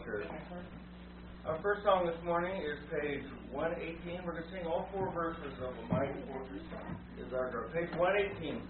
Church. Our first song this morning is page 118. We're going to sing all four verses of A Mighty Fortress is our girl. Page 118.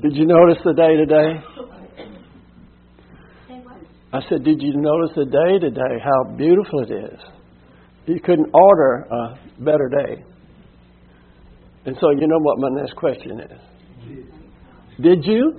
Did you notice the day today? I said, did you notice the day today, how beautiful it is? You couldn't order a better day. And so you know what my next question is. Did you?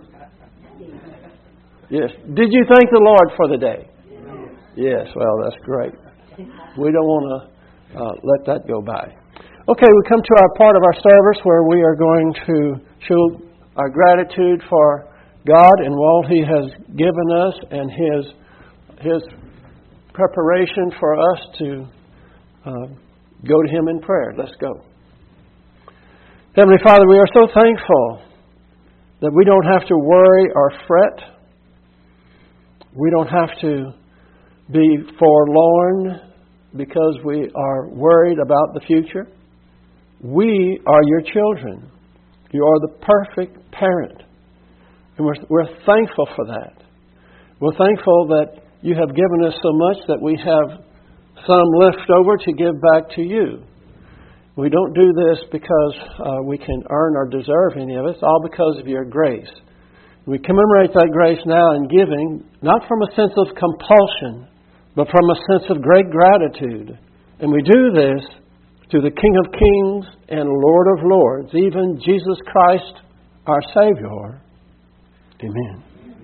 Yes. Did you thank the Lord for the day? Yes. Well, that's great. We don't want to let that go by. Okay, we come to our part of our service where we are going to show our gratitude for God and all He has given us and His preparation for us to go to Him in prayer. Let's go. Heavenly Father, we are so thankful that we don't have to worry or fret. We don't have to be forlorn because we are worried about the future. We are your children. You are the perfect parent. And we're thankful for that. We're thankful that you have given us so much that we have some left over to give back to you. We don't do this because we can earn or deserve any of it. It's all because of your grace. We commemorate that grace now in giving, not from a sense of compulsion, but from a sense of great gratitude. And we do this to the King of Kings and Lord of Lords, even Jesus Christ, our Savior. Amen.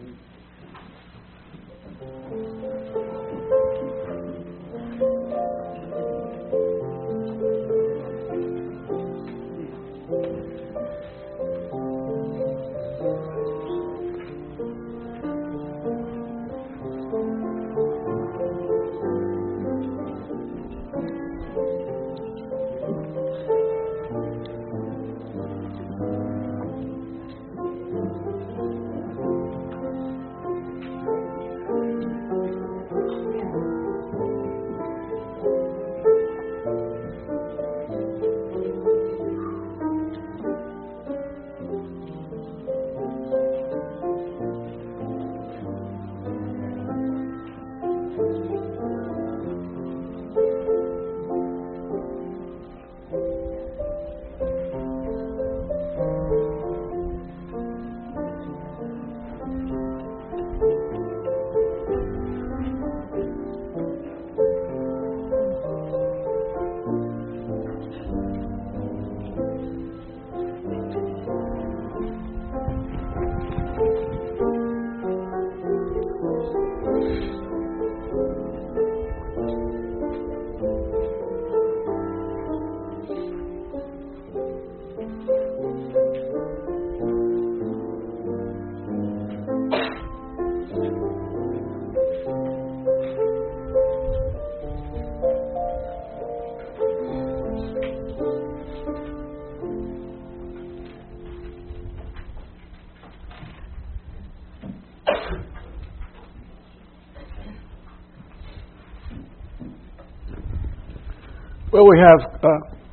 Well, we have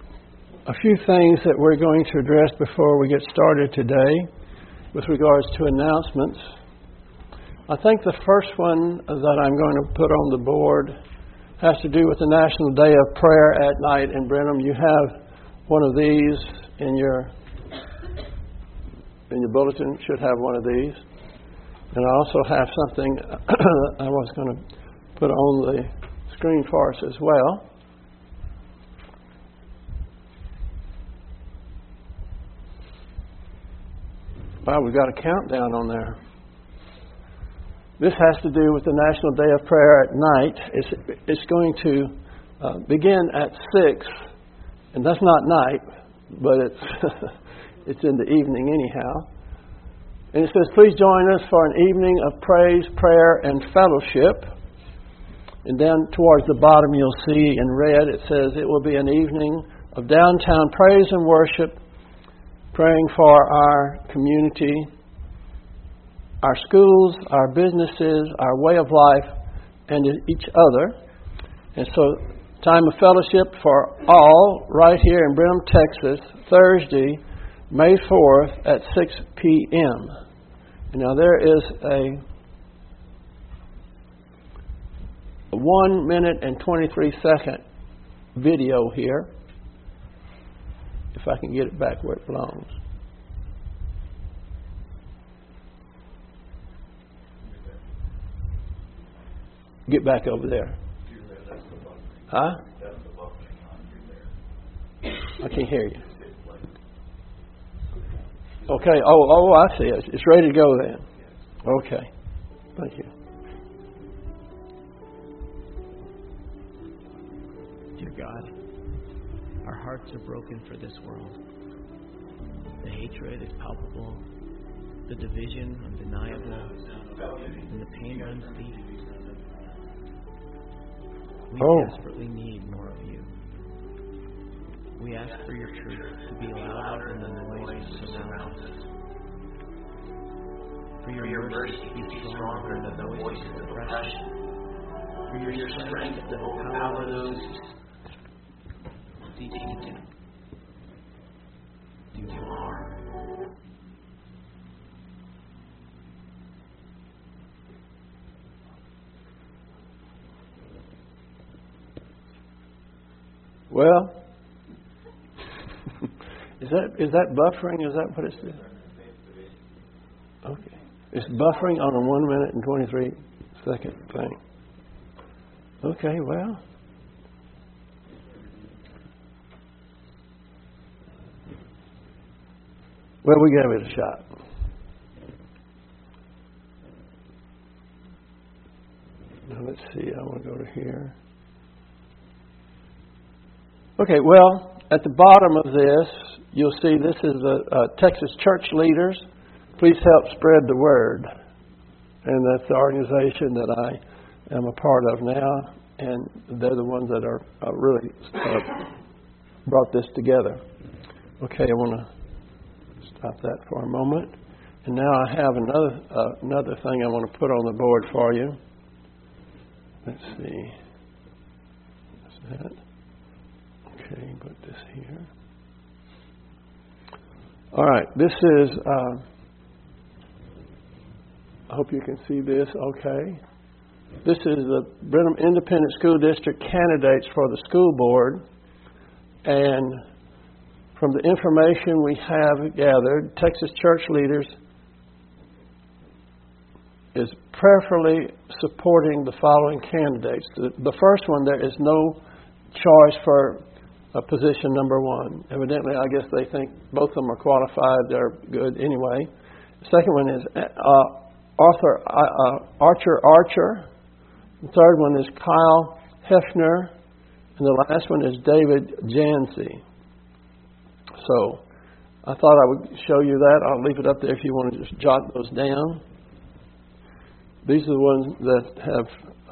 a few things that we're going to address before we get started today with regards to announcements. I think the first one that I'm going to put on the board has to do with the National Day of Prayer at night in Brenham. You have one of these in your bulletin. Should have one of these. And I also have something I was going to put on the screen for us as well. Wow, we've got a countdown on there. This has to do with the National Day of Prayer at night. It's going to begin at 6, and that's not night, but it's in the evening anyhow. And it says, please join us for an evening of praise, prayer, and fellowship. And then towards the bottom you'll see in red, it says it will be an evening of downtown praise and worship, praying for our community, our schools, our businesses, our way of life, and each other. And so, time of fellowship for all right here in Brenham, Texas, Thursday, May 4th at 6 p.m. Now there is a 1 minute and 23 second video here. If I can get it back where it belongs. get back over there. Huh? I can't hear you. Okay. Oh, I see it. It's ready to go then. Okay. Thank you. Dear God, our hearts are broken for this world. The hatred is palpable, the division undeniable, and the pain runs deep. We desperately need more of you. We ask for your truth to be louder than the noise that surrounds us. For your mercy to be stronger than the voice of oppression. For your strength to overpower those who seek to do harm. Well, is that buffering? Is that what it's doing? Okay. It's buffering on a 1 minute and 23 second thing. Okay, well. Well, we gave it a shot. Now let's see, I want to go to here. Okay, well, at the bottom of this, you'll see this is the Texas Church Leaders. Please help spread the word. And that's the organization that I am a part of now. And they're the ones that are really brought this together. Okay, I want to stop that for a moment. And now I have another thing I want to put on the board for you. Let's see. What's that? Okay, put this here. All right, this is, I hope you can see this okay. This is the Brenham Independent School District candidates for the school board. And from the information we have gathered, Texas Church Leaders is prayerfully supporting the following candidates. The first one, there is no choice for position number one. Evidently, I guess they think both of them are qualified. They're good anyway. The second one is Archer. The third one is Kyle Hefner. And the last one is David Jancy. So I thought I would show you that. I'll leave it up there if you want to just jot those down. These are the ones that have,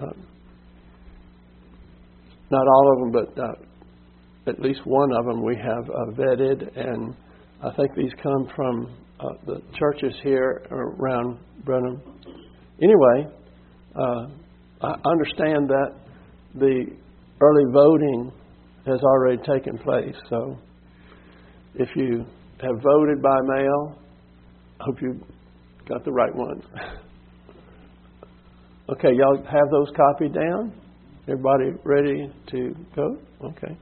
not all of them, but at least one of them we have vetted, and I think these come from the churches here around Brenham. Anyway, I understand that the early voting has already taken place, so if you have voted by mail, I hope you got the right one. Okay, y'all have those copied down? Everybody ready to go? Okay.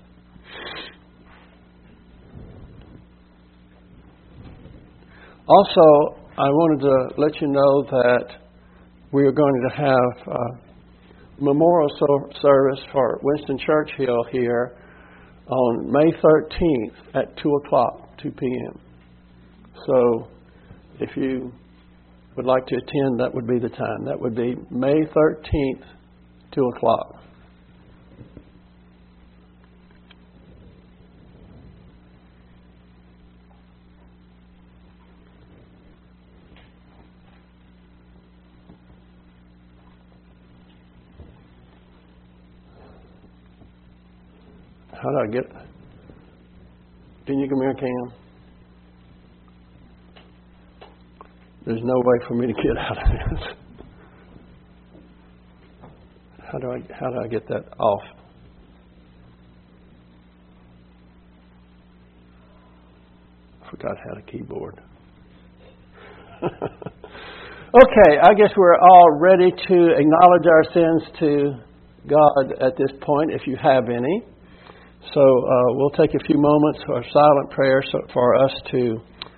Also, I wanted to let you know that we are going to have a memorial service for Winston Churchill here on May 13th at 2 p.m. So if you would like to attend, that would be the time. That would be May 13th, 2 o'clock. How do I get... Can you come here, Cam? There's no way for me to get out of this. How do I get that off? I forgot how to keyboard. Okay, I guess we're all ready to acknowledge our sins to God at this point, if you have any. So we'll take a few moments for a silent prayer for us to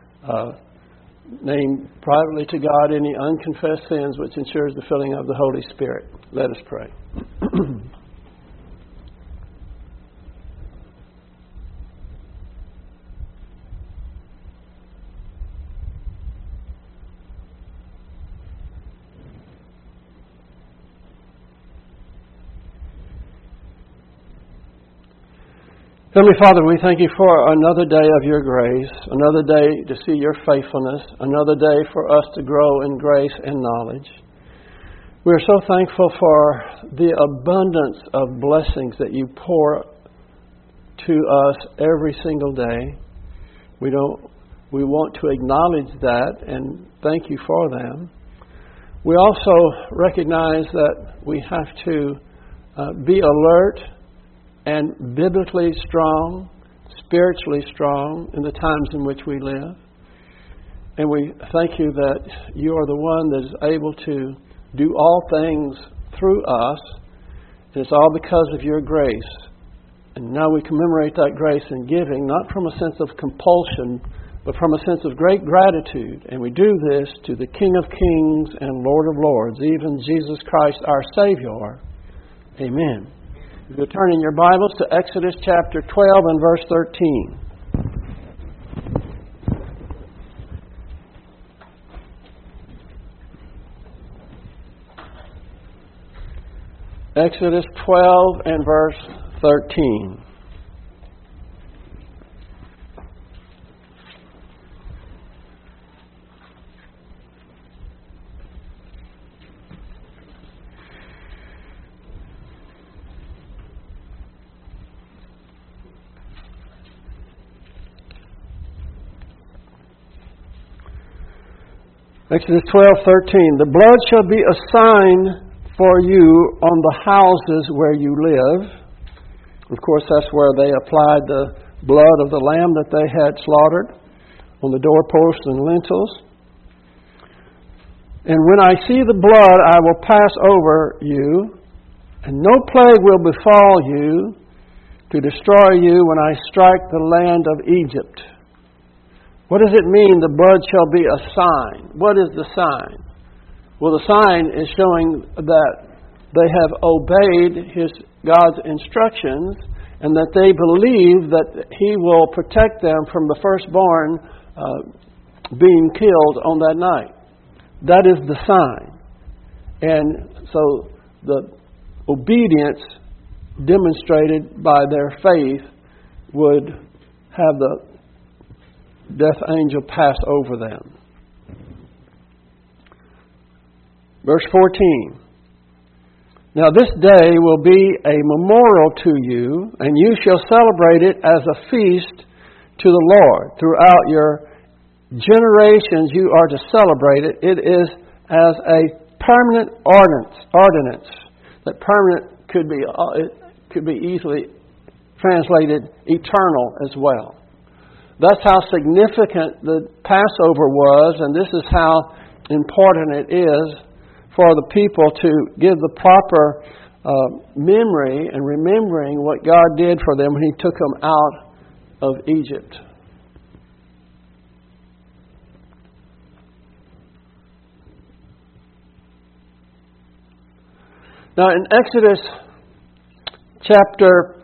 name privately to God any unconfessed sins which ensures the filling of the Holy Spirit. Let us pray. Heavenly Father, we thank you for another day of your grace, another day to see your faithfulness, another day for us to grow in grace and knowledge. We are so thankful for the abundance of blessings that you pour to us every single day. We want to acknowledge that and thank you for them. We also recognize that we have to be alert and biblically strong, spiritually strong in the times in which we live. And we thank you that you are the one that is able to do all things through us. And it's all because of your grace. And now we commemorate that grace in giving, not from a sense of compulsion, but from a sense of great gratitude. And we do this to the King of Kings and Lord of Lords, even Jesus Christ, our Savior. Amen. If you turn in your Bibles to Exodus chapter 12 and verse 13. Exodus 12 and verse 13. Exodus 12:13. The blood shall be a sign for you on the houses where you live. Of course, that's where they applied the blood of the lamb that they had slaughtered on the doorposts and lintels. And when I see the blood, I will pass over you, and no plague will befall you to destroy you when I strike the land of Egypt. What does it mean, the blood shall be a sign? What is the sign? Well, the sign is showing that they have obeyed God's instructions and that they believe that He will protect them from the firstborn being killed on that night. That is the sign. And so the obedience demonstrated by their faith would have the death angel pass over them. Verse 14. Now this day will be a memorial to you, and you shall celebrate it as a feast to the Lord. Throughout your generations you are to celebrate it. It is as a permanent ordinance. That permanent could be easily translated eternal as well. That's how significant the Passover was, and this is how important it is for the people to give the proper memory and remembering what God did for them when He took them out of Egypt. Now in Exodus chapter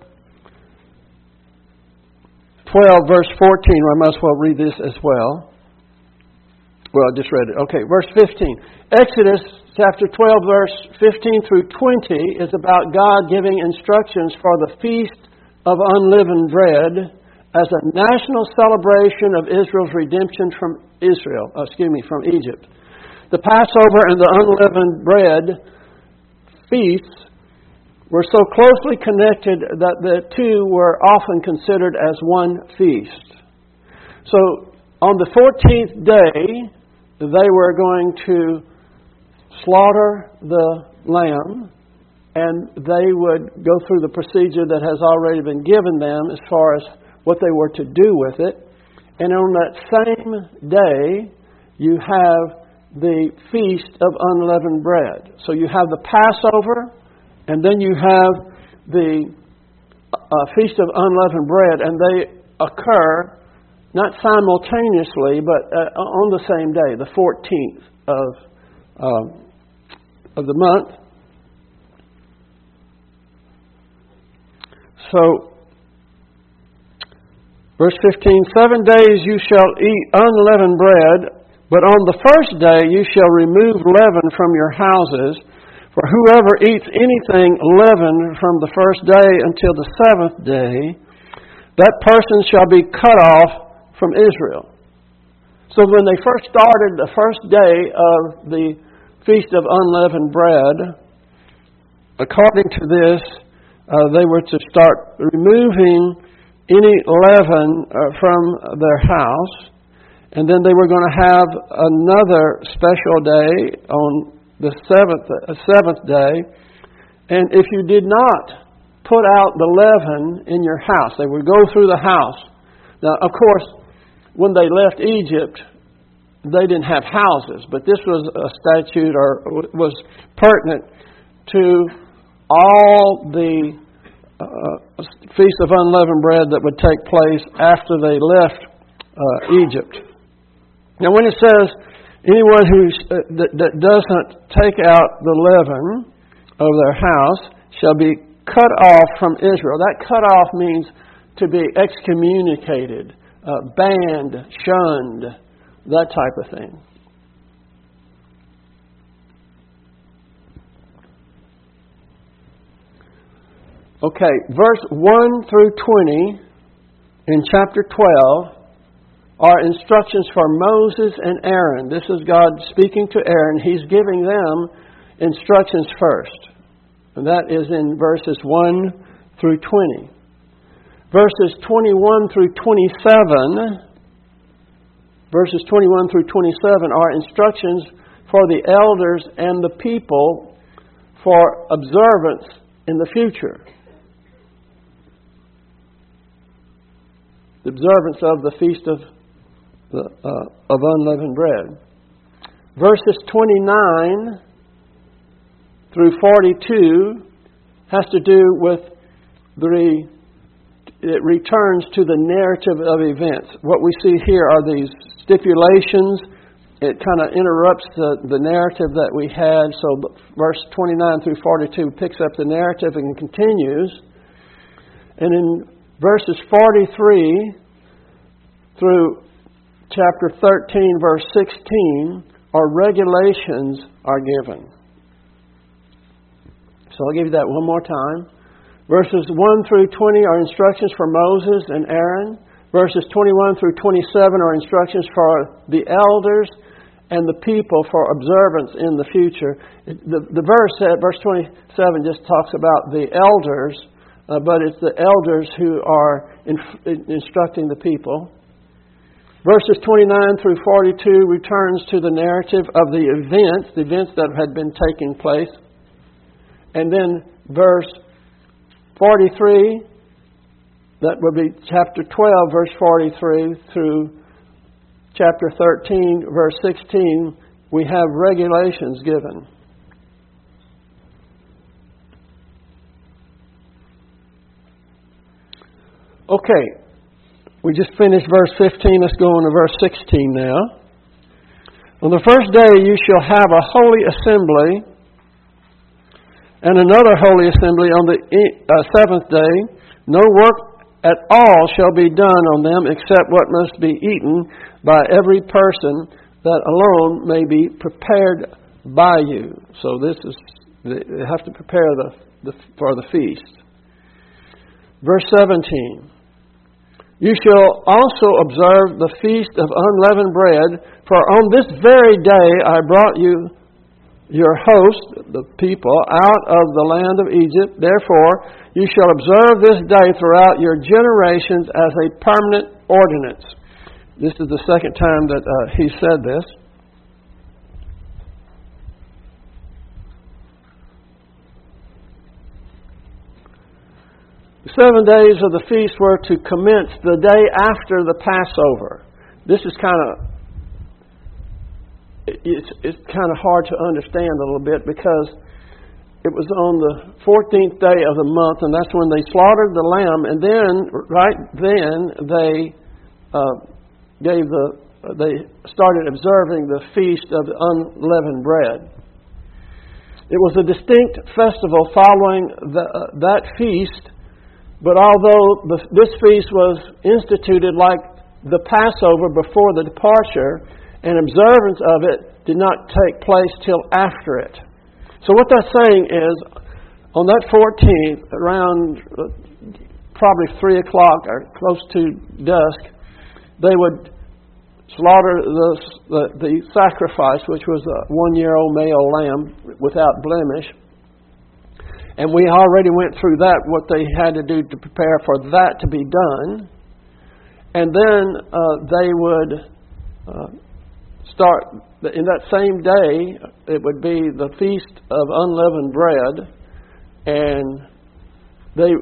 12, verse 14, I might as well read this as well. Well, I just read it. Okay, verse 15. Exodus chapter 12, verse 15 through 20 is about God giving instructions for the Feast of Unleavened Bread as a national celebration of Israel's redemption from Egypt. The Passover and the Unleavened Bread feasts were so closely connected that the two were often considered as one feast. So on the 14th day, they were going to slaughter the lamb, and they would go through the procedure that has already been given them as far as what they were to do with it. And on that same day, you have the Feast of Unleavened Bread. So you have the Passover, and then you have the Feast of Unleavened Bread, and they occur not simultaneously, but on the same day, the 14th of the month. So, verse 15, 7 days you shall eat unleavened bread, but on the first day you shall remove leaven from your houses. For whoever eats anything leavened from the first day until the seventh day, that person shall be cut off from Israel. So when they first started the first day of the Feast of Unleavened Bread, according to this, they were to start removing any leaven from their house, and then they were going to have another special day on the seventh day, and if you did not put out the leaven in your house, they would go through the house. Now, of course, when they left Egypt, they didn't have houses, but this was a statute or was pertinent to all the Feast of Unleavened Bread that would take place after they left Egypt. Now, when it says anyone that doesn't take out the leaven of their house shall be cut off from Israel. That cut off means to be excommunicated, banned, shunned, that type of thing. Okay, verse 1 through 20 in chapter 12 are instructions for Moses and Aaron. This is God speaking to Aaron. He's giving them instructions first. And that is in verses 1 through 20. Verses 21 through 27, are instructions for the elders and the people for observance in the future. The observance of the Feast of Unleavened Bread. Verses 29 through 42 has to do with it returns to the narrative of events. What we see here are these stipulations. It kind of interrupts the narrative that we had. So verse 29 through 42 picks up the narrative and continues. And in verses 43 through chapter 13, verse 16, regulations are given. So I'll give you that one more time. Verses 1 through 20 are instructions for Moses and Aaron. Verses 21 through 27 are instructions for the elders and the people for observance in the future. The verse 27 just talks about the elders, but it's the elders who are instructing the people. Verses 29 through 42 returns to the narrative of the events that had been taking place. And then verse 43, that would be chapter 12, verse 43 through chapter 13, verse 16, we have regulations given. Okay, we just finished verse 15. Let's go on to verse 16 now. On the first day you shall have a holy assembly, and another holy assembly on the seventh day. No work at all shall be done on them except what must be eaten by every person, that alone may be prepared by you. So this is, they have to prepare for the feast. Verse 17. You shall also observe the feast of unleavened bread, for on this very day I brought you your host, the people, out of the land of Egypt. Therefore, you shall observe this day throughout your generations as a permanent ordinance. This is the second time that he said this. The 7 days of the feast were to commence the day after the Passover. This is it's kind of hard to understand a little bit, because it was on the 14th day of the month, and that's when they slaughtered the lamb, and then right then they started observing the feast of the unleavened bread. It was a distinct festival following that feast But although this feast was instituted like the Passover before the departure, an observance of it did not take place till after it. So what that's saying is, on that 14th, around probably 3 o'clock or close to dusk, they would slaughter the sacrifice, which was a 1-year-old male lamb without blemish. And we already went through that, what they had to do to prepare for that to be done. And then they would start, in that same day, it would be the Feast of Unleavened Bread. And they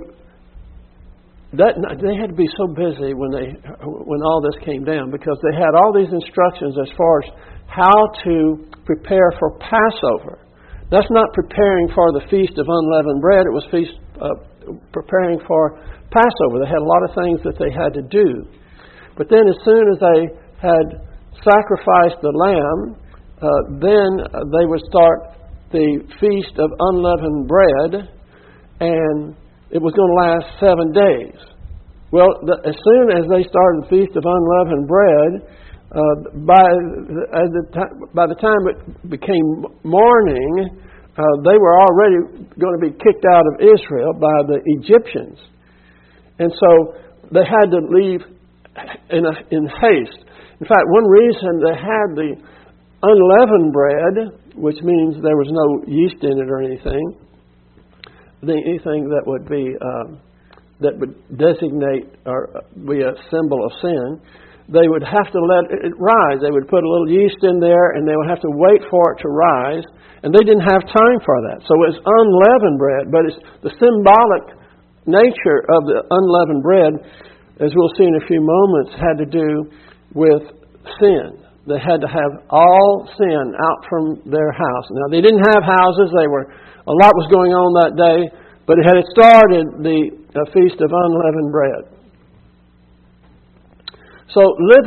had to be so busy when all this came down, because they had all these instructions as far as how to prepare for Passover. That's not preparing for the Feast of Unleavened Bread. It was preparing for Passover. They had a lot of things that they had to do. But then as soon as they had sacrificed the lamb, then they would start the Feast of Unleavened Bread, and it was going to last 7 days. Well, as soon as they started the Feast of Unleavened Bread, by the time it became morning, they were already going to be kicked out of Israel by the Egyptians. And so they had to leave in haste. In fact, one reason they had the unleavened bread, which means there was no yeast in it or anything that would be that would designate or be a symbol of sin, they would have to let it rise. They would put a little yeast in there, and they would have to wait for it to rise. And they didn't have time for that. So it's unleavened bread, but it's the symbolic nature of the unleavened bread, as we'll see in a few moments, had to do with sin. They had to have all sin out from their house. Now, they didn't have houses. A lot was going on that day, but it had started the Feast of Unleavened Bread. So,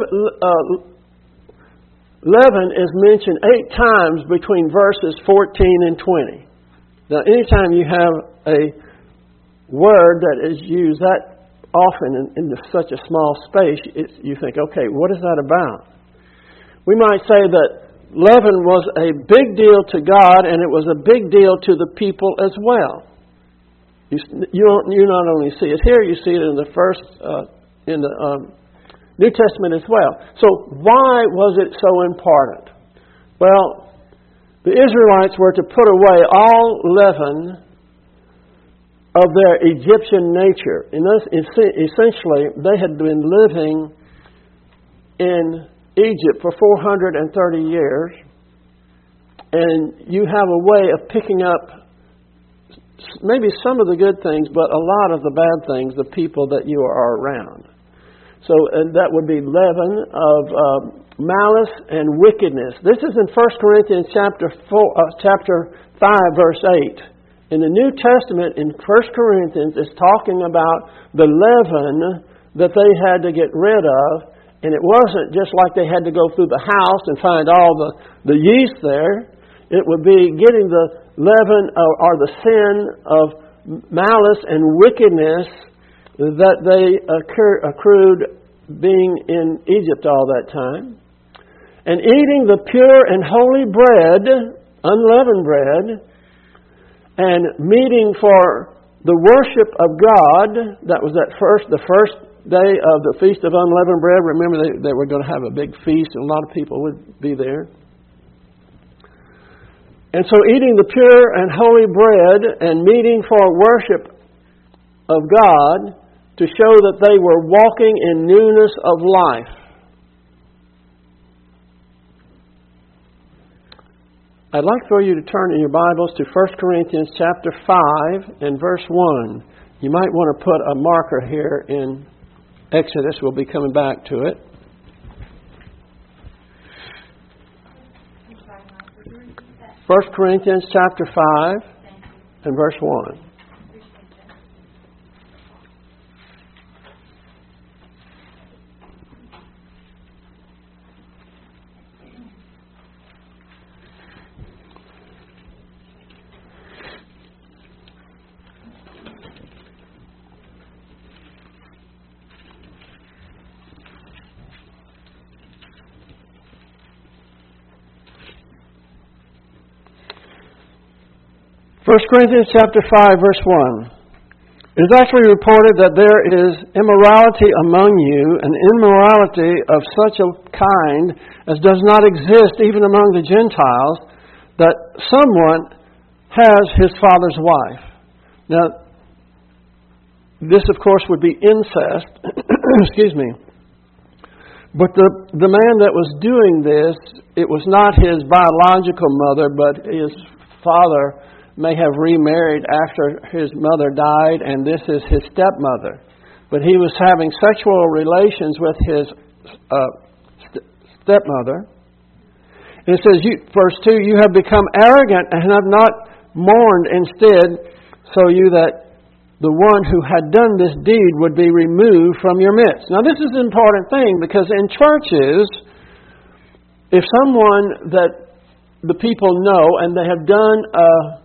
leaven is mentioned 8 times between verses 14 and 20. Now, anytime you have a word that is used that often in such a small space, you think, okay, what is that about? We might say that leaven was a big deal to God, and it was a big deal to the people as well. You not only see it here, you see it in the New Testament as well. So why was it so important? Well, the Israelites were to put away all leaven of their Egyptian nature. Essentially, they had been living in Egypt for 430 years, and you have a way of picking up maybe some of the good things, but a lot of the bad things, the people that you are around. So and that would be leaven of malice and wickedness. This is in 1 Corinthians chapter 5, verse 8. In the New Testament, in 1 Corinthians, it's talking about the leaven that they had to get rid of. And it wasn't just like they had to go through the house and find all the yeast there. It would be getting the leaven or the sin of malice and wickedness that they accrued being in Egypt all that time. And eating the pure and holy bread, unleavened bread, and meeting for the worship of God. That was the first day of the Feast of Unleavened Bread. Remember, they were going to have a big feast, and a lot of people would be there. And so eating the pure and holy bread and meeting for worship of God to show that they were walking in newness of life. I'd like for you to turn in your Bibles to 1 Corinthians chapter 5 and verse 1. You might want to put a marker here in Exodus. We'll be coming back to it. First Corinthians chapter 5 and verse 1. 1 Corinthians chapter 5, verse 1. It is actually reported that there is immorality among you, an immorality of such a kind as does not exist even among the Gentiles, that someone has his father's wife. Now, this, of course, would be incest. Excuse me. But the man that was doing this, it was not his biological mother, but his father may have remarried after his mother died, and this is his stepmother. But he was having sexual relations with his stepmother. And it says, verse 2, you have become arrogant and have not mourned instead, so you that the one who had done this deed would be removed from your midst. Now this is an important thing, because in churches, if someone that the people know and they have done a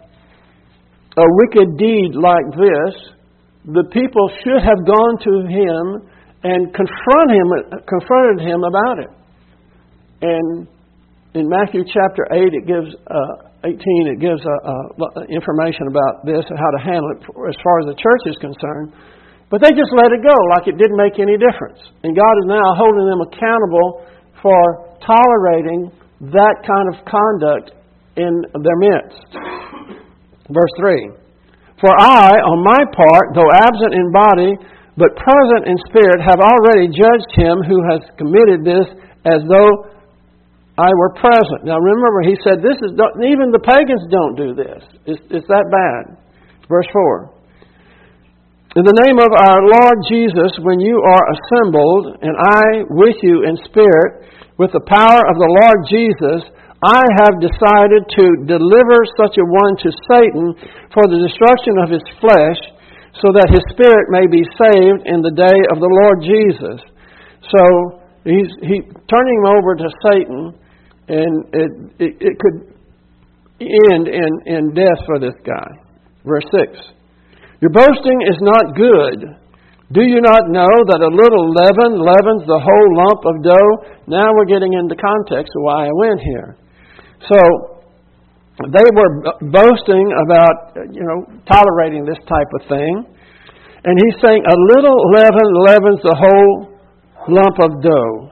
wicked deed like this, the people should have gone to him and confronted him about it. And in Matthew chapter 8, it gives 18, it gives information about this and how to handle it as far as the church is concerned. But they just let it go like it didn't make any difference. And God is now holding them accountable for tolerating that kind of conduct in their midst. Verse 3, for I, on my part, though absent in body, but present in spirit, have already judged him who has committed this as though I were present. Now remember, he said, "This is even the pagans don't do this. It's that bad." Verse 4, in the name of our Lord Jesus, when you are assembled, and I with you in spirit, with the power of the Lord Jesus, I have decided to deliver such a one to Satan for the destruction of his flesh, so that his spirit may be saved in the day of the Lord Jesus. So he turning him over to Satan, and it could end in death for this guy. Verse 6. Your boasting is not good. Do you not know that a little leaven leavens the whole lump of dough? Now we're getting into context of why I went here. So they were boasting about, tolerating this type of thing. And he's saying a little leaven leavens the whole lump of dough.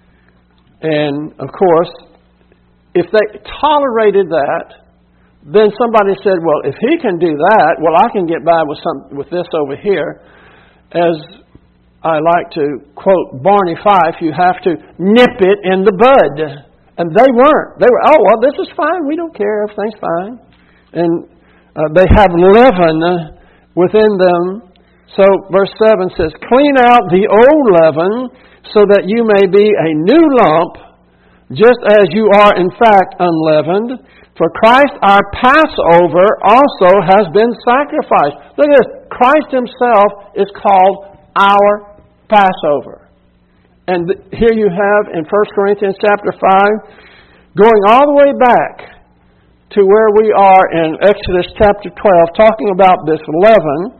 And, of course, if they tolerated that, then somebody said, well, if he can do that, well, I can get by with this over here. As I like to quote Barney Fife, you have to nip it in the bud. And they weren't. They were, oh, well, this is fine. We don't care. Everything's fine. And they have leaven within them. So verse 7 says, clean out the old leaven so that you may be a new lump, just as you are in fact unleavened. For Christ our Passover also has been sacrificed. Look at this. Christ himself is called our Passover. And here you have in 1 Corinthians chapter 5, going all the way back to where we are in Exodus chapter 12, talking about this leaven.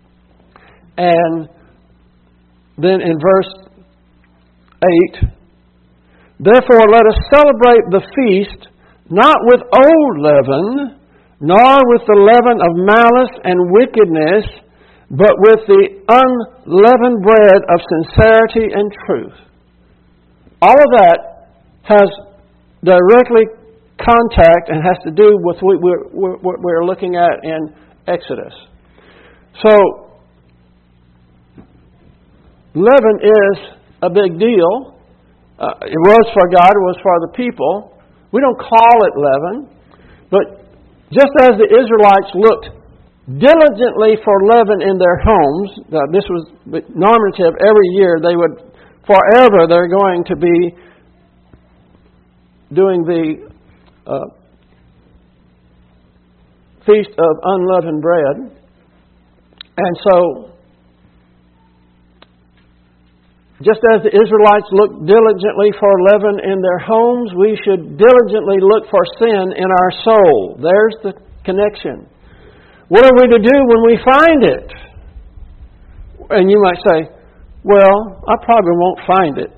And then in verse 8, therefore let us celebrate the feast not with old leaven, nor with the leaven of malice and wickedness, but with the unleavened bread of sincerity and truth. All of that has directly contact and has to do with what we're looking at in Exodus. So, leaven is a big deal. It was for God, it was for the people. We don't call it leaven, but just as the Israelites looked diligently for leaven in their homes, this was normative every year, they would, forever, they're going to be doing the Feast of Unleavened Bread. And so, just as the Israelites looked diligently for leaven in their homes, we should diligently look for sin in our soul. There's the connection. What are we to do when we find it? And you might say, well, I probably won't find it.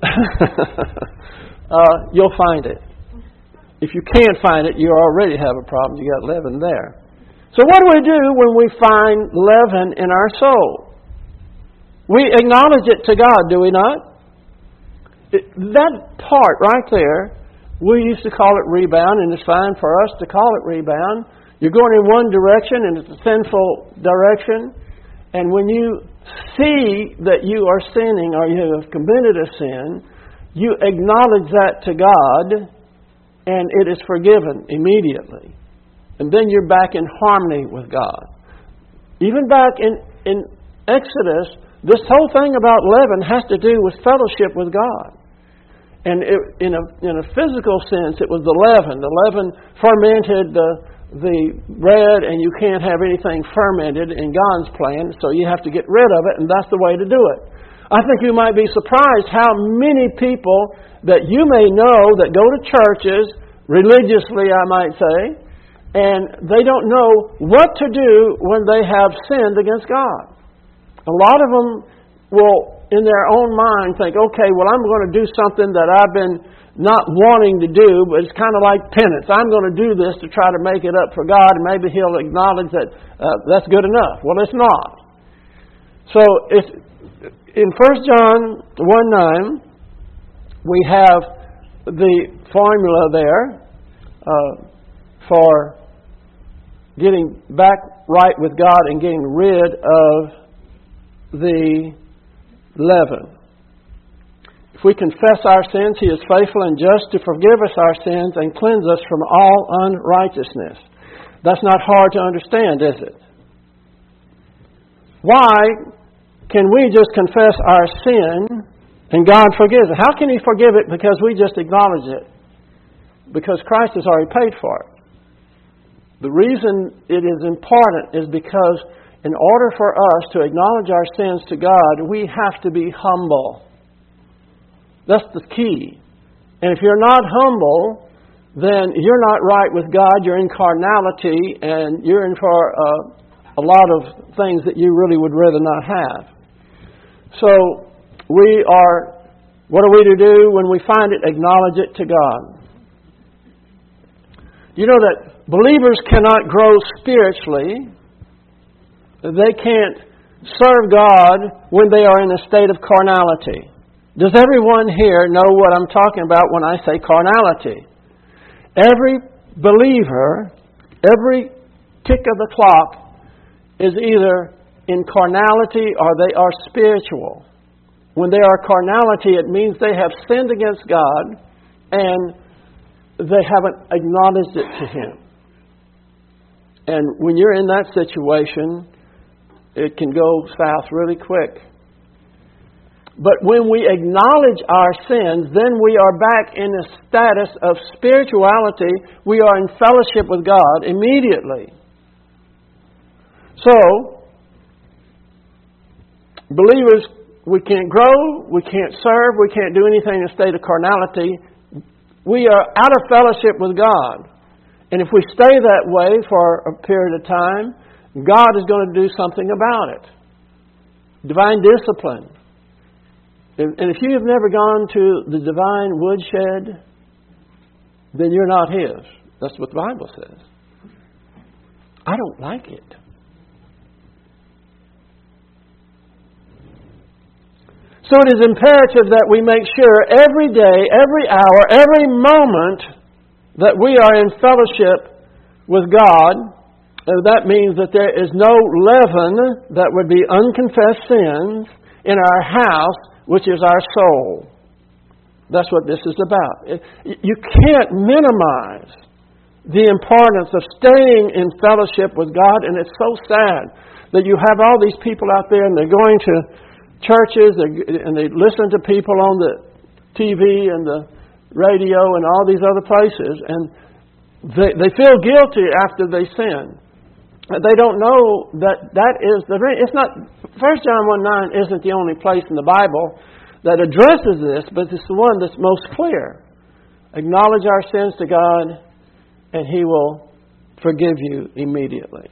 You'll find it. If you can't find it, you already have a problem. You got leaven there. So what do we do when we find leaven in our soul? We acknowledge it to God, do we not? That part right there, we used to call it rebound, and it's fine for us to call it rebound. You're going in one direction, and it's a sinful direction. And when you see that you are sinning or you have committed a sin, you acknowledge that to God, and it is forgiven immediately. And then you're back in harmony with God. Even back in Exodus, this whole thing about leaven has to do with fellowship with God. And in a physical sense, it was the leaven. The leaven fermented the bread, and you can't have anything fermented in God's plan, so you have to get rid of it, and that's the way to do it. I think you might be surprised how many people that you may know that go to churches, religiously I might say, and they don't know what to do when they have sinned against God. A lot of them will, in their own mind, think, okay, well, I'm going to do something that I've been not wanting to do, but it's kind of like penance. I'm going to do this to try to make it up for God, and maybe He'll acknowledge that that's good enough. Well, it's not. So it's, in 1 John 1:9, we have the formula there for getting back right with God and getting rid of the leaven. If we confess our sins, He is faithful and just to forgive us our sins and cleanse us from all unrighteousness. That's not hard to understand, is it? Why can we just confess our sin and God forgives it? How can He forgive it because we just acknowledge it? Because Christ has already paid for it. The reason it is important is because in order for us to acknowledge our sins to God, we have to be humble. That's the key. And if you're not humble, then you're not right with God. You're in carnality, and you're in for a lot of things that you really would rather not have. So what are we to do when we find it? Acknowledge it to God. You know that believers cannot grow spiritually. They can't serve God when they are in a state of carnality. Does everyone here know what I'm talking about when I say carnality? Every believer, every tick of the clock is either in carnality or they are spiritual. When they are carnality, it means they have sinned against God and they haven't acknowledged it to Him. And when you're in that situation, it can go south really quick. But when we acknowledge our sins, then we are back in a status of spirituality. We are in fellowship with God immediately. So, believers, we can't grow, we can't serve, we can't do anything in a state of carnality. We are out of fellowship with God. And if we stay that way for a period of time, God is going to do something about it. Divine discipline. And if you have never gone to the divine woodshed, then you're not His. That's what the Bible says. I don't like it. So it is imperative that we make sure every day, every hour, every moment that we are in fellowship with God. That means that there is no leaven that would be unconfessed sins in our house, which is our soul. That's what this is about. You can't minimize the importance of staying in fellowship with God, and it's so sad that you have all these people out there and they're going to churches and they listen to people on the TV and the radio and all these other places, and they feel guilty after they sin. They don't know that is the... It's not... 1 John 1:9 isn't the only place in the Bible that addresses this, but it's the one that's most clear. Acknowledge our sins to God, and He will forgive you immediately.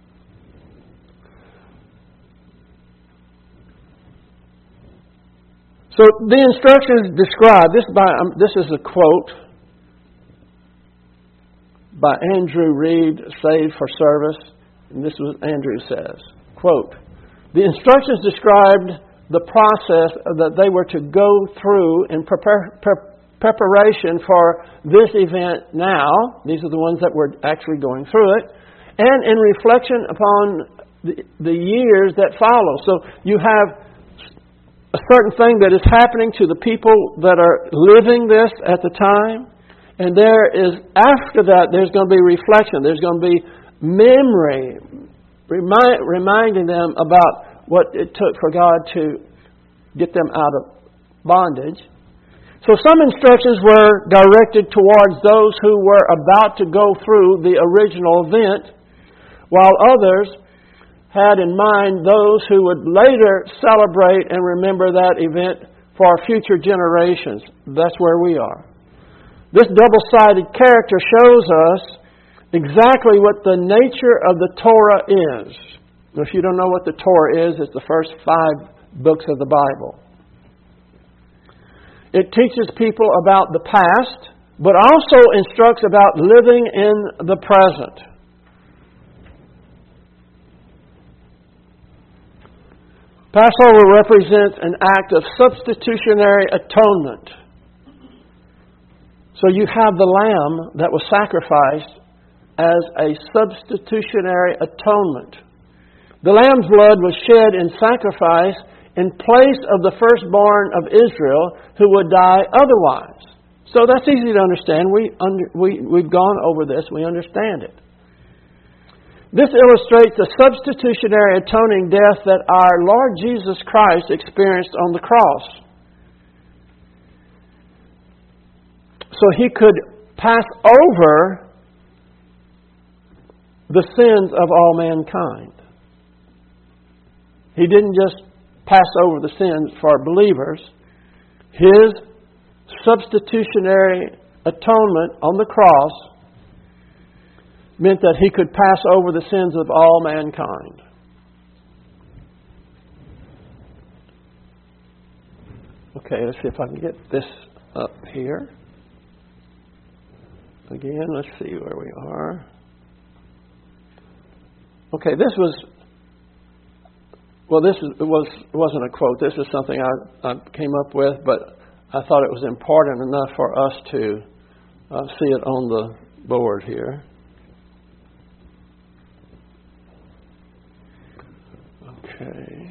So the instructions described, this is a quote by Andrew Reed, Saved for Service. And this is what Andrew says, quote, "The instructions described the process that they were to go through in preparation for this event now." These are the ones that were actually going through it. "And in reflection upon the years that follow." So you have a certain thing that is happening to the people that are living this at the time. And there is, after that, there's going to be reflection. There's going to be memory, reminding them about what it took for God to get them out of bondage. So some instructions were directed towards those who were about to go through the original event, while others had in mind those who would later celebrate and remember that event for future generations. That's where we are. This double-sided character shows us exactly what the nature of the Torah is. If you don't know what the Torah is, it's the first 5 books of the Bible. It teaches people about the past, but also instructs about living in the present. Passover represents an act of substitutionary atonement. So you have the lamb that was sacrificed as a substitutionary atonement. The lamb's blood was shed in sacrifice in place of the firstborn of Israel who would die otherwise. So that's easy to understand. We've gone over this. We understand it. This illustrates the substitutionary atoning death that our Lord Jesus Christ experienced on the cross. So He could pass over the sins of all mankind. He didn't just pass over the sins for believers. His substitutionary atonement on the cross meant that He could pass over the sins of all mankind. Okay, let's see if I can get this up here. Again, let's see where we are. Okay, it wasn't a quote. This is something I came up with, but I thought it was important enough for us to see it on the board here. Okay.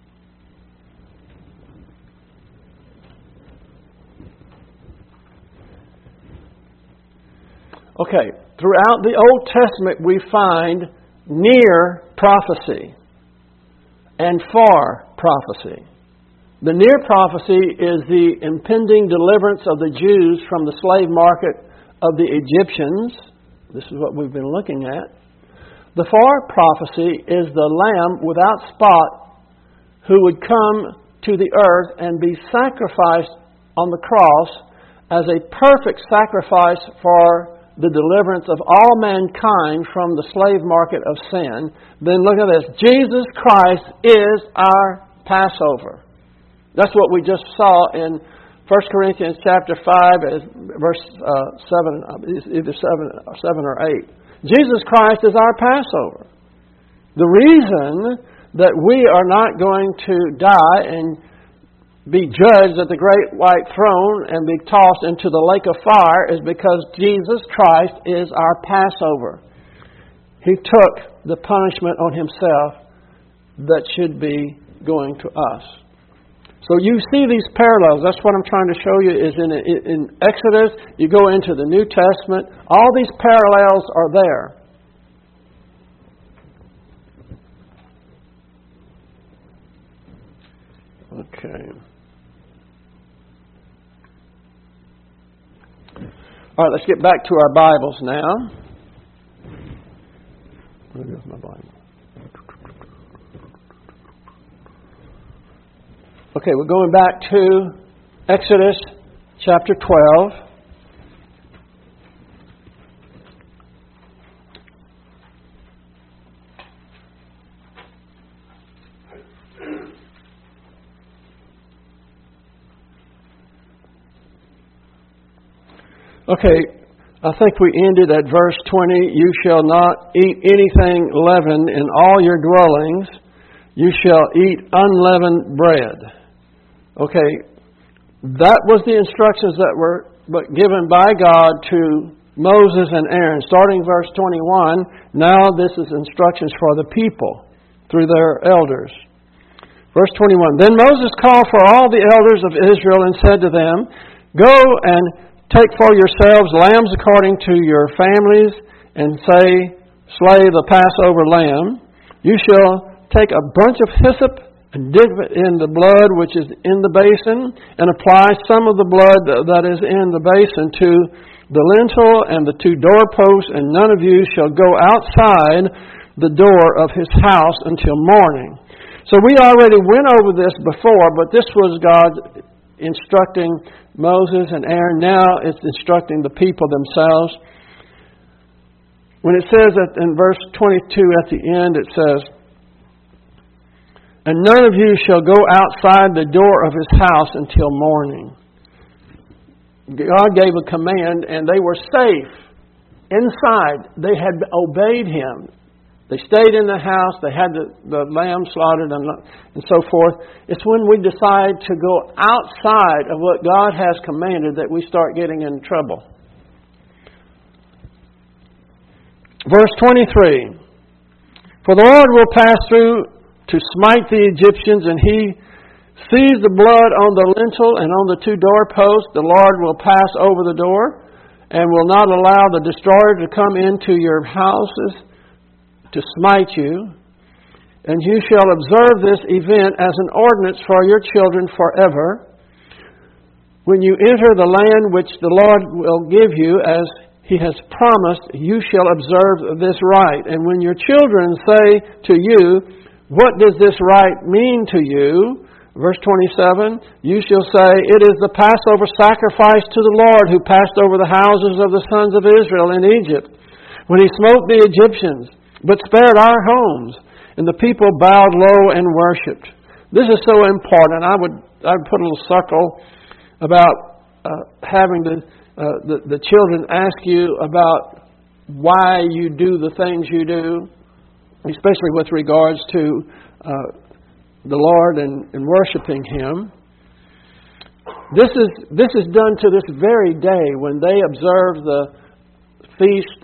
Okay, throughout the Old Testament we find near prophecy and far prophecy. The near prophecy is the impending deliverance of the Jews from the slave market of the Egyptians. This is what we've been looking at. The far prophecy is the Lamb without spot who would come to the earth and be sacrificed on the cross as a perfect sacrifice for the deliverance of all mankind from the slave market of sin. Then look at this. Jesus Christ is our Passover. That's what we just saw in 1 Corinthians chapter 5, verse 7, either 7 or 8. Jesus Christ is our Passover. The reason that we are not going to die and be judged at the great white throne and be tossed into the lake of fire is because Jesus Christ is our Passover. He took the punishment on Himself that should be going to us. So you see these parallels. That's what I'm trying to show you is in Exodus, you go into the New Testament, all these parallels are there. Okay. All right, let's get back to our Bibles now. Where's my Bible? Okay, we're going back to Exodus chapter 12. Okay, I think we ended at verse 20. You shall not eat anything leavened in all your dwellings. You shall eat unleavened bread. Okay, that was the instructions that were given by God to Moses and Aaron. Starting verse 21, now this is instructions for the people through their elders. Verse 21, then Moses called for all the elders of Israel and said to them, go and take for yourselves lambs according to your families, and slay the Passover lamb. You shall take a bunch of hyssop and dip it in the blood which is in the basin, and apply some of the blood that is in the basin to the lintel and the two doorposts, and none of you shall go outside the door of his house until morning. So we already went over this before, but this was God instructing Moses and Aaron. Now it's instructing the people themselves. When it says that in verse 22 at the end, it says, and none of you shall go outside the door of his house until morning. God gave a command, and they were safe inside. They had obeyed him. They stayed in the house. They had the lamb slaughtered and so forth. It's when we decide to go outside of what God has commanded that we start getting in trouble. Verse 23. For the Lord will pass through to smite the Egyptians, and he sees the blood on the lintel and on the two doorposts. The Lord will pass over the door and will not allow the destroyer to come into your houses to smite you. And you shall observe this event as an ordinance for your children forever. When you enter the land which the Lord will give you, as he has promised, you shall observe this rite. And when your children say to you, what does this rite mean to you? Verse 27, you shall say, it is the Passover sacrifice to the Lord who passed over the houses of the sons of Israel in Egypt, when he smote the Egyptians, but spared our homes. And the people bowed low and worshipped. This is so important. I'd put a little circle about having the children ask you about why you do the things you do, especially with regards to the Lord and worshiping him. This is done to this very day when they observe the feast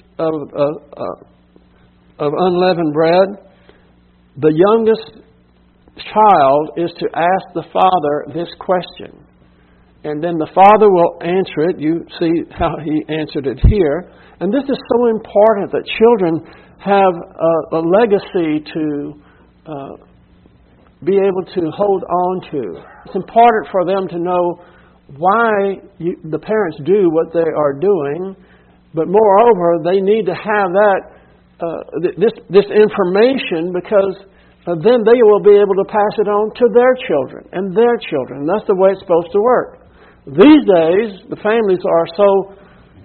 of unleavened bread. The youngest child is to ask the father this question, and then the father will answer it. You see how he answered it here. And this is so important that children have a legacy to be able to hold on to. It's important for them to know why the parents do what they are doing, but moreover, they need to have this information, because then they will be able to pass it on to their children and their children. That's the way it's supposed to work. These days, the families are so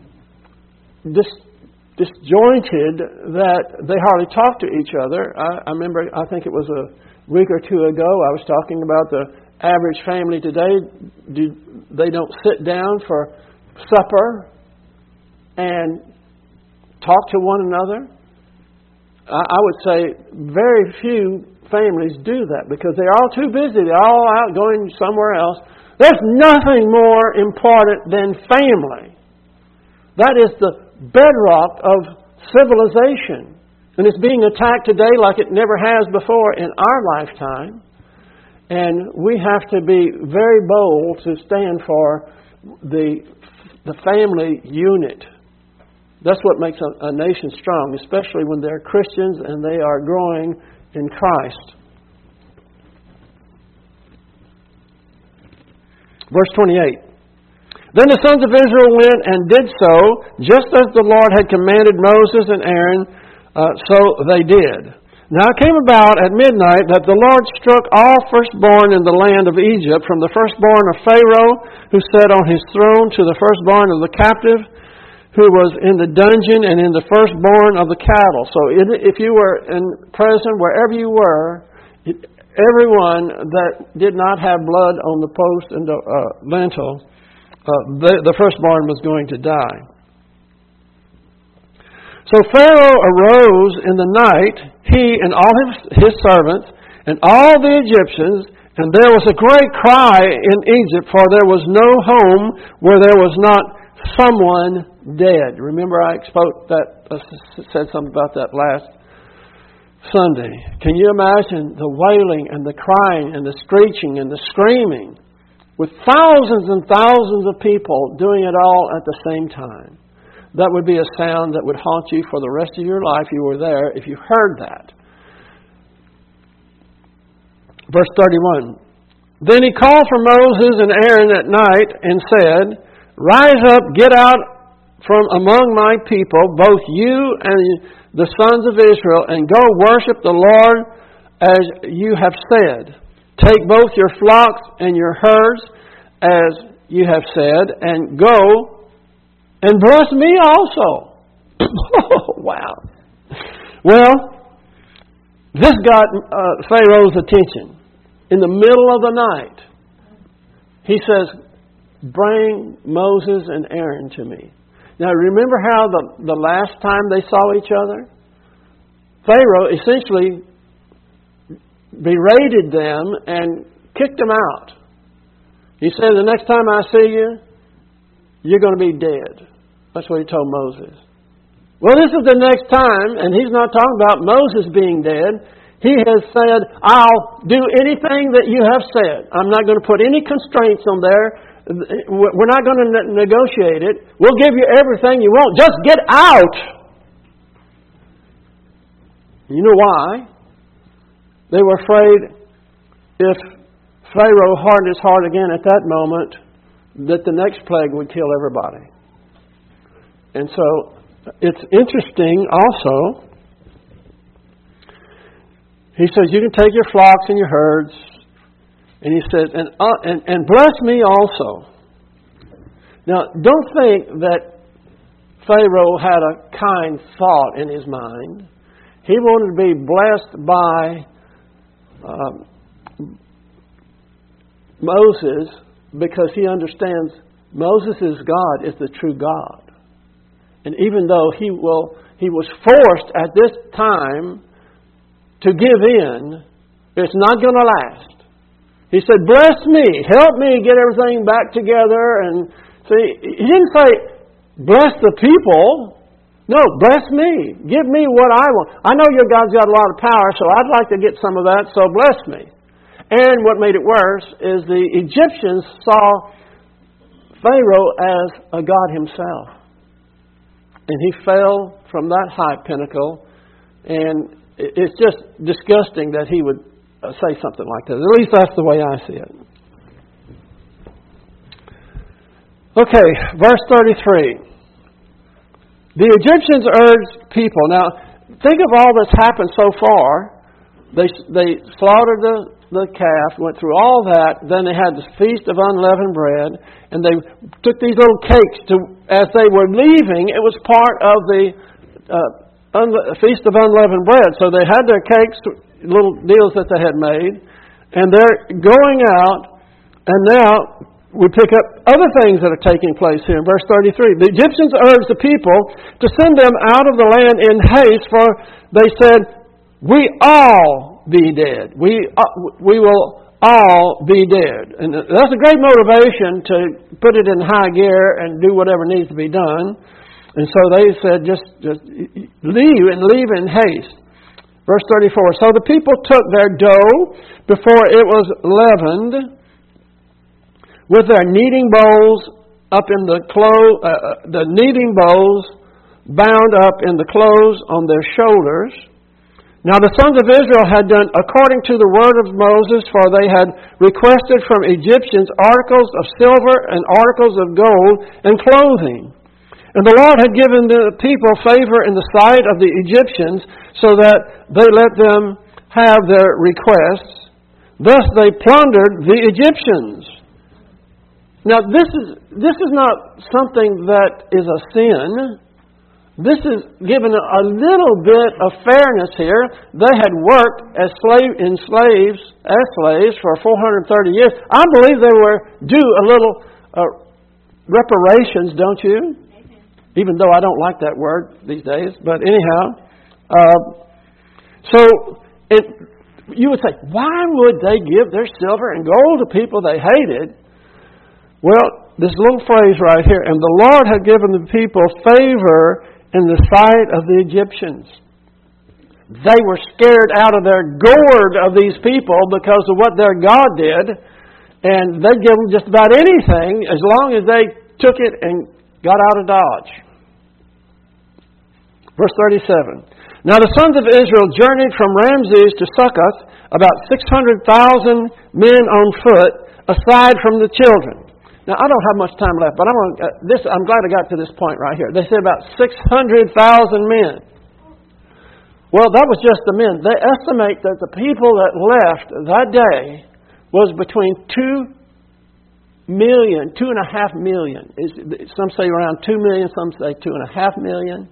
disjointed that they hardly talk to each other. I remember, I think it was a week or two ago, I was talking about the average family today. They don't sit down for supper and talk to one another. I would say very few families do that, because they're all too busy. They're all out going somewhere else. There's nothing more important than family. That is the bedrock of civilization. And it's being attacked today like it never has before in our lifetime. And we have to be very bold to stand for the family unit. That's what makes a nation strong, especially when they're Christians and they are growing in Christ. Verse 28. Then the sons of Israel went and did so, just as the Lord had commanded Moses and Aaron, so they did. Now it came about at midnight that the Lord struck all firstborn in the land of Egypt, from the firstborn of Pharaoh, who sat on his throne, to the firstborn of the captive, who was in the dungeon, and in the firstborn of the cattle. So if you were in prison, wherever you were, everyone that did not have blood on the post and the lintel, the firstborn was going to die. So Pharaoh arose in the night, he and all his servants, and all the Egyptians, and there was a great cry in Egypt, for there was no home where there was not someone dead. Remember I said something about that last Sunday. Can you imagine the wailing and the crying and the screeching and the screaming with thousands and thousands of people doing it all at the same time? That would be a sound that would haunt you for the rest of your life. You were there if you heard that. Verse 31. Then he called for Moses and Aaron at night and said, Rise up, get out from among my people, both you and the sons of Israel, and go worship the Lord as you have said. Take both your flocks and your herds as you have said, and go and bless me also. Wow. Well, this got Pharaoh's attention. In the middle of the night, he says, Bring Moses and Aaron to me. Now, remember how the last time they saw each other? Pharaoh essentially berated them and kicked them out. He said, the next time I see you, you're going to be dead. That's what he told Moses. Well, this is the next time, and he's not talking about Moses being dead. He has said, I'll do anything that you have said. I'm not going to put any constraints on there. We're not going to negotiate it. We'll give you everything you want. Just get out. You know why? They were afraid if Pharaoh hardened his heart again at that moment, that the next plague would kill everybody. And so it's interesting also. He says, you can take your flocks and your herds. And he says, and bless me also. Now, don't think that Pharaoh had a kind thought in his mind. He wanted to be blessed by Moses because he understands Moses' God is the true God. And even though he was forced at this time to give in, it's not going to last. He said, bless me, help me get everything back together. And see, he didn't say, bless the people. No, bless me. Give me what I want. I know your God's got a lot of power, so I'd like to get some of that, so bless me. And what made it worse is the Egyptians saw Pharaoh as a god himself. And he fell from that high pinnacle, and it's just disgusting that he would say something like that. At least that's the way I see it. Okay, verse 33. The Egyptians urged people. Now, think of all that's happened so far. They slaughtered the calf, went through all that. Then they had the Feast of Unleavened Bread, and they took these little cakes as they were leaving. It was part of the Feast of Unleavened Bread. So they had their cakes, little deals that they had made, and they're going out, and now we pick up other things that are taking place here in verse 33. The Egyptians urged the people to send them out of the land in haste, for they said, we all be dead. We will all be dead. And that's a great motivation to put it in high gear and do whatever needs to be done. And so they said, just leave and leave in haste. Verse 34. So the people took their dough before it was leavened, with their kneading bowls up in the kneading bowls bound up in the clothes on their shoulders. Now the sons of Israel had done according to the word of Moses, for they had requested from Egyptians articles of silver and articles of gold and clothing. And the Lord had given the people favor in the sight of the Egyptians, so that they let them have their requests. Thus they plundered the Egyptians. Now, this is not something that is a sin. This is given a little bit of fairness here. They had worked as slaves for 430 years. I believe they were due a little reparations, don't you? even though I don't like that word these days. But anyhow, you would say, why would they give their silver and gold to people they hated? Well, this little phrase right here, and the Lord had given the people favor in the sight of the Egyptians. They were scared out of their gourd of these people because of what their God did, and they'd give them just about anything as long as they took it and got out of Dodge. Verse 37. Now the sons of Israel journeyed from Ramses to Succoth, about 600,000 men on foot, aside from the children. Now I don't have much time left, but I'm glad I got to this point right here. They said about 600,000 men. Well, that was just the men. They estimate that the people that left that day was between 2 million, 2.5 million. Some say around 2 million, some say 2.5 million.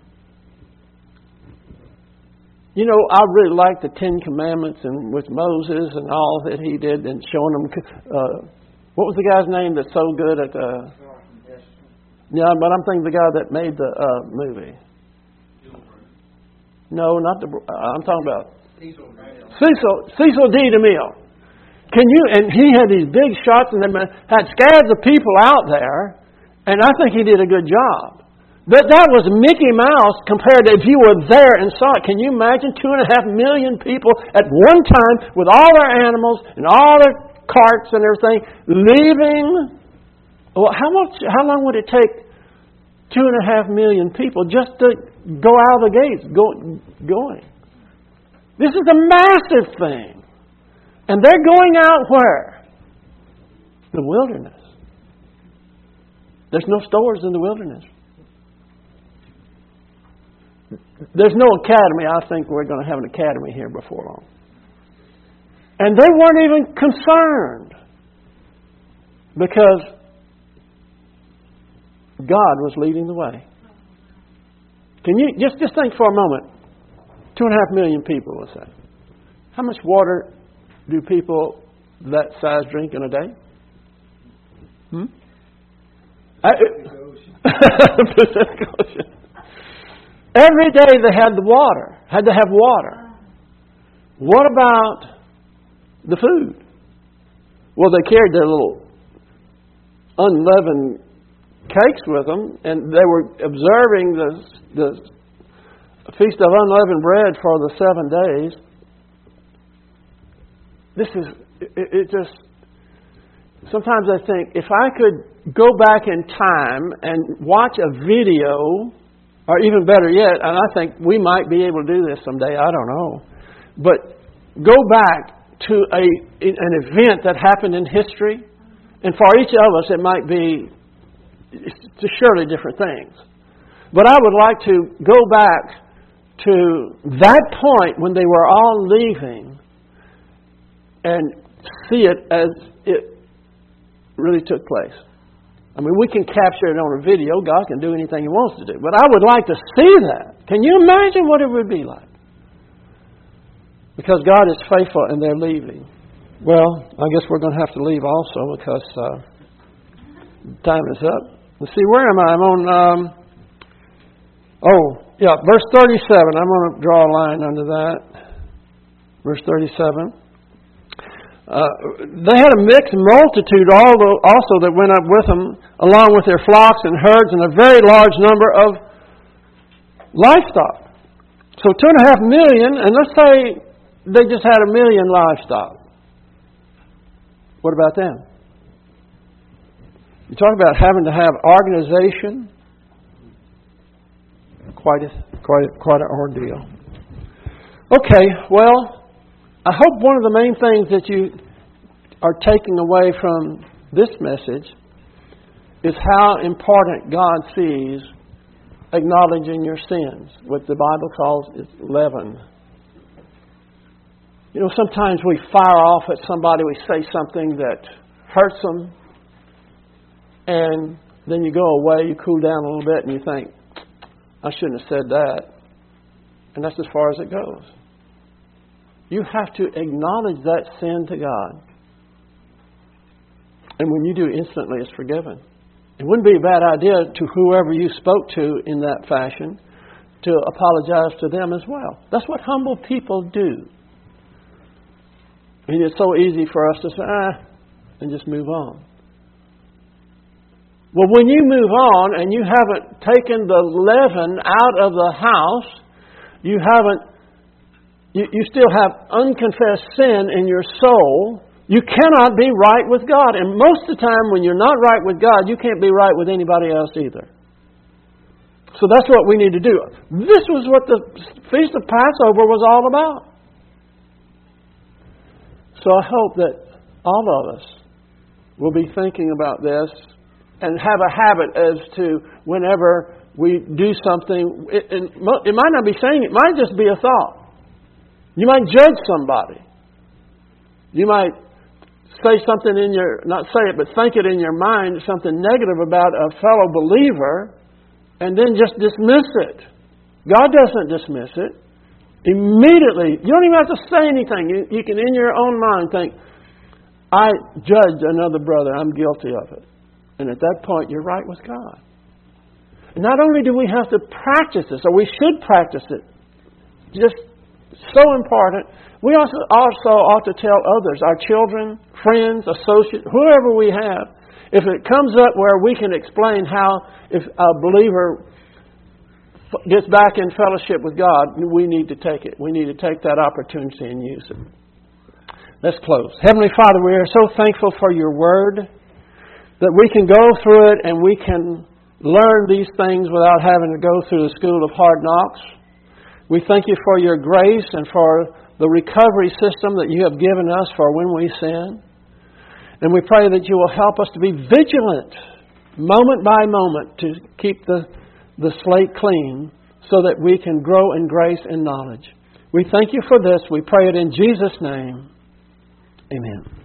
You know, I really like the Ten Commandments and with Moses and all that he did and showing them. What was the guy's name that's so good at the... Yeah, but I'm thinking the guy that made the movie. No, not the... I'm talking about... Cecil D. DeMille. And he had these big shots and had scads of people out there, and I think he did a good job. But that was Mickey Mouse compared to if you were there and saw it. Can you imagine 2.5 million people at one time with all their animals and all their carts and everything leaving? Well, how long would it take 2.5 million people just to go out of the gates, going? This is a massive thing. And they're going out where? The wilderness. There's no stores in the wilderness. There's no academy. I think we're going to have an academy here before long. And they weren't even concerned because God was leading the way. Can you just think for a moment? 2.5 million people, let's say. How much water do people that size drink in a day? Pacific Ocean. Every day they had to have water. What about the food? Well, they carried their little unleavened cakes with them, and they were observing the Feast of Unleavened Bread for the 7 days. It just, sometimes I think, if I could go back in time and watch a video, or even better yet, and I think we might be able to do this someday, I don't know, but go back to an event that happened in history, and for each of us it might be surely different things. But I would like to go back to that point when they were all leaving and see it as it really took place. I mean, we can capture it on a video. God can do anything He wants to do. But I would like to see that. Can you imagine what it would be like? Because God is faithful and they're leaving. Well, I guess we're going to have to leave also because time is up. Let's see, where am I? I'm on, verse 37. I'm going to draw a line under that. Verse 37. They had a mixed multitude also that went up with them, along with their flocks and herds, and a very large number of livestock. So 2.5 million, and let's say they just had 1 million livestock. What about them? You talk about having to have organization. Quite an ordeal. Okay, well, I hope one of the main things that you are taking away from this message is how important God sees acknowledging your sins, what the Bible calls is leaven. You know, sometimes we fire off at somebody, we say something that hurts them, and then you go away, you cool down a little bit, and you think, I shouldn't have said that. And that's as far as it goes. You have to acknowledge that sin to God. And when you do, instantly it's forgiven. It wouldn't be a bad idea to whoever you spoke to in that fashion to apologize to them as well. That's what humble people do. And it's so easy for us to say, and just move on. Well, when you move on and you haven't taken the leaven out of the house, you still have unconfessed sin in your soul, you cannot be right with God. And most of the time when you're not right with God, you can't be right with anybody else either. So that's what we need to do. This was what the Feast of Passover was all about. So I hope that all of us will be thinking about this and have a habit as to whenever we do something, it might not be saying, it might just be a thought. You might judge somebody. You might say something not say it, but think it in your mind, something negative about a fellow believer, and then just dismiss it. God doesn't dismiss it. Immediately, you don't even have to say anything. You can in your own mind think, I judged another brother, I'm guilty of it. And at that point, you're right with God. And not only do we have to practice this, or we should practice it, just so important, we also ought to tell others, our children, friends, associates, whoever we have, if it comes up where we can explain how, if a believer gets back in fellowship with God, we need to take it. We need to take that opportunity and use it. Let's close. Heavenly Father, we are so thankful for your word, that we can go through it and we can learn these things without having to go through the school of hard knocks. We thank you for your grace and for the recovery system that you have given us for when we sin. And we pray that you will help us to be vigilant, moment by moment, to keep the slate clean so that we can grow in grace and knowledge. We thank you for this. We pray it in Jesus' name. Amen.